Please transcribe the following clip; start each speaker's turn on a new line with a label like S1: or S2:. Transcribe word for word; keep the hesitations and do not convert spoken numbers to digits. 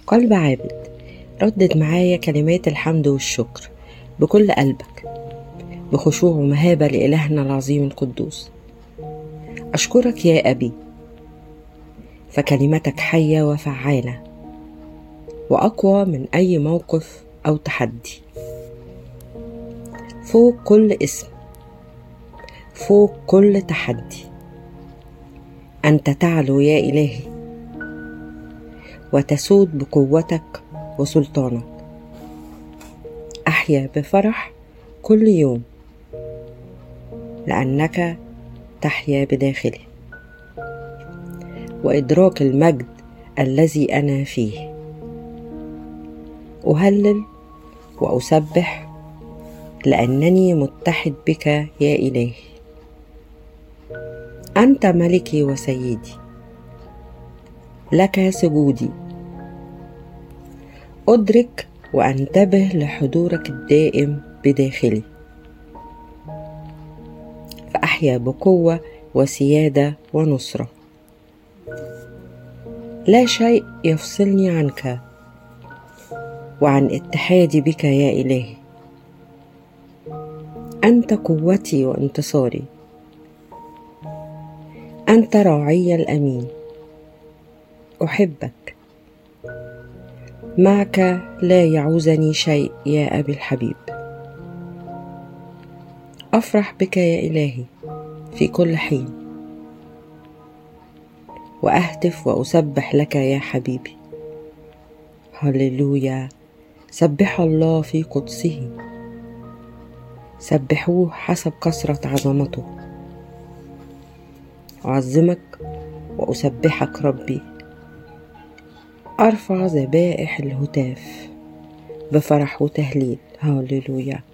S1: قلب عابد، ردد معايا كلمات الحمد والشكر بكل قلبك، بخشوع ومهابة لإلهنا العظيم القدوس. أشكرك يا أبي، فكلمتك حية وفعالة وأقوى من أي موقف أو تحدي، فوق كل اسم، فوق كل تحدي. أنت تعلو يا إلهي وتسود بقوتك وسلطانك. أحيا بفرح كل يوم لأنك تحيا بداخلي، وإدراك المجد الذي أنا فيه. أهلل وأسبح لأنني متحد بك يا إلهي. أنت ملكي وسيدي، لك سجودي. أدرك وأنتبه لحضورك الدائم بداخلي، فأحيا بقوة وسيادة ونصرة. لا شيء يفصلني عنك وعن اتحادي بك يا إلهي. أنت قوتي وانتصاري، أنت راعي الأمين. أحبك، معك لا يعوزني شيء يا أبي الحبيب. أفرح بك يا إلهي في كل حين، وأهتف وأسبح لك يا حبيبي. هللويا. سبح الله في قدسه، سبحوه حسب كثرة عظمته. أعظمك وأسبحك ربي، أرفع ذبائح الهتاف بفرح وتهليل. هللويا.